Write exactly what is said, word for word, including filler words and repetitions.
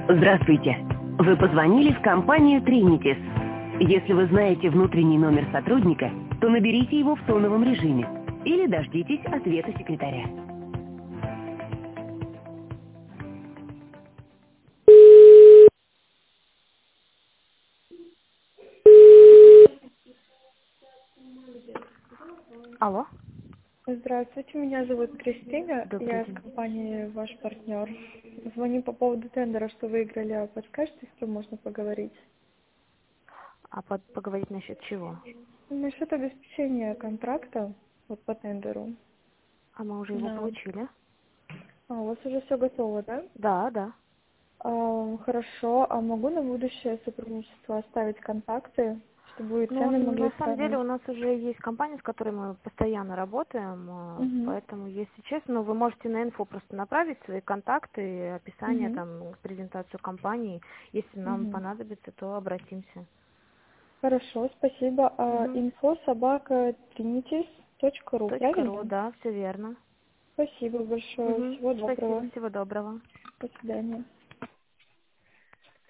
Здравствуйте. Вы позвонили в компанию Trinitis. Если вы знаете внутренний номер сотрудника, то наберите его в тоновом режиме или дождитесь ответа секретаря. Алло. Здравствуйте, меня зовут Кристина, Добрый я из день. компании «Ваш партнер». Звоню по поводу тендера, что выиграли, а подскажете, с кем можно поговорить? А под- поговорить насчет чего? Насчет обеспечения контракта вот по тендеру. А мы уже его Да. получили? А, у вас уже все готово, да? Да, да. А, хорошо, а могу на будущее сотрудничество оставить контакты, чтобы вы Ну, цены могли на самом деле сравнить? у нас уже есть компания, с которой мы постоянно работаем, э, Угу. поэтому, если честно, ну, вы можете на инфо просто направить свои контакты, описание, Угу. там, презентацию компании. Если нам Угу. понадобится, то обратимся. Хорошо, спасибо. А, Угу. инфо собака trinitis точка ру, Точка ру, правильно? да, все верно. Спасибо большое. Угу. Всего Спасибо, доброго. всего доброго. До свидания.